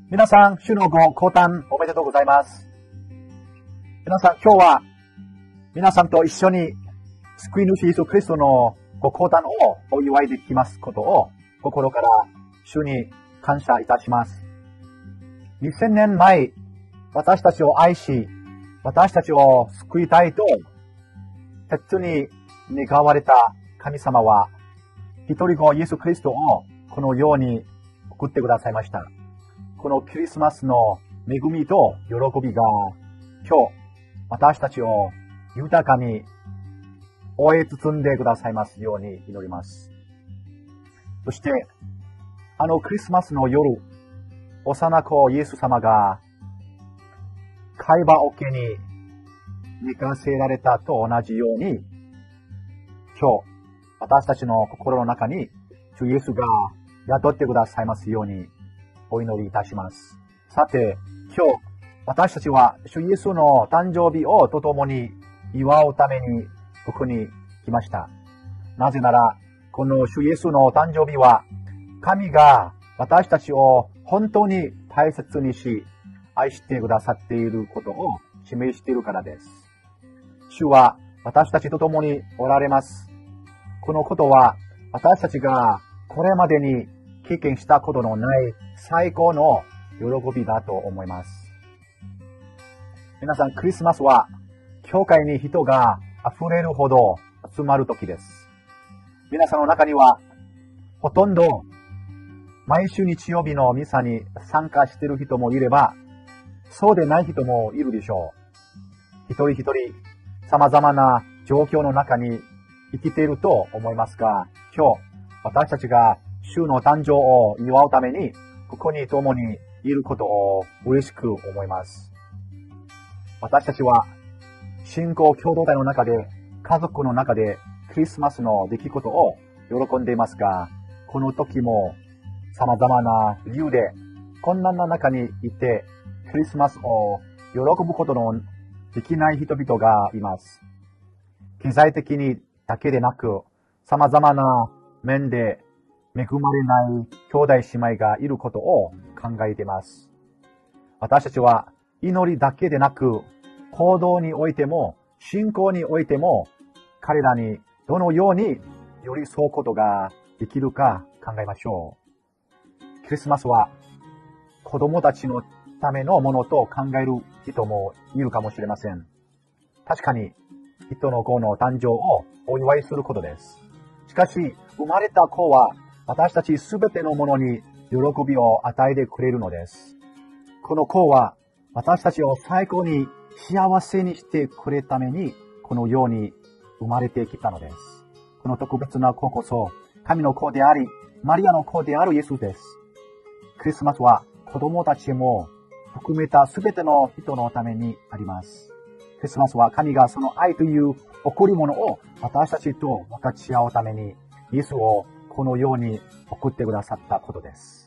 皆さん、主のご降誕おめでとうございます。皆さん、今日は皆さんと一緒に救い主イエス・キリストのご降誕をお祝いできますことを心から主に感謝いたします。2000年前、私たちを愛し、私たちを救いたいと、切に願われた神様は、一人子イエス・キリストをこの世に送ってくださいました。このクリスマスの恵みと喜びが、今日、私たちを豊かに覆い包んでくださいますように祈ります。そして、クリスマスの夜、幼子イエス様が、会話桶に寝かせられたと同じように、今日、私たちの心の中に、主イエスが宿ってくださいますように、お祈りいたします。さて、今日、私たちは、主イエスの誕生日をとともに祝うために、ここに来ました。なぜなら、この主イエスの誕生日は、神が私たちを本当に大切にし、愛してくださっていることを示しているからです。主は私たちと共におられます。このことは私たちがこれまでに経験したことのない最高の喜びだと思います。皆さん、クリスマスは教会に人が溢れるほど集まる時です。皆さんの中にはほとんど毎週日曜日のミサに参加している人もいれば、そうでない人もいるでしょう。一人一人様々な状況の中に生きていると思いますが、今日私たちが主の誕生を祝うためにここに共にいることを嬉しく思います。私たちは信仰共同体の中で、家族の中でクリスマスの出来事を喜んでいますが、この時も様々な理由で困難な中にいて、クリスマスを喜ぶことのできない人々がいます。経済的にだけでなく、様々な面で恵まれない兄弟姉妹がいることを考えています。私たちは祈りだけでなく、行動においても、信仰においても、彼らにどのように寄り添うことができるか考えましょう。クリスマスは子供たちのためのものと考える人もいるかもしれません。確かに、人の子の誕生をお祝いすることです。しかし、生まれた子は私たちすべてのものに喜びを与えてくれるのです。この子は私たちを最高に幸せにしてくれるためにこの世に生まれてきたのです。この特別な子こそ神の子であり、マリアの子であるイエスです。クリスマスは子供たちも含めたすべての人のためにあります。クリスマスは神がその愛という贈り物を私たちと分かち合うためにイエスをこの世に送ってくださったことです。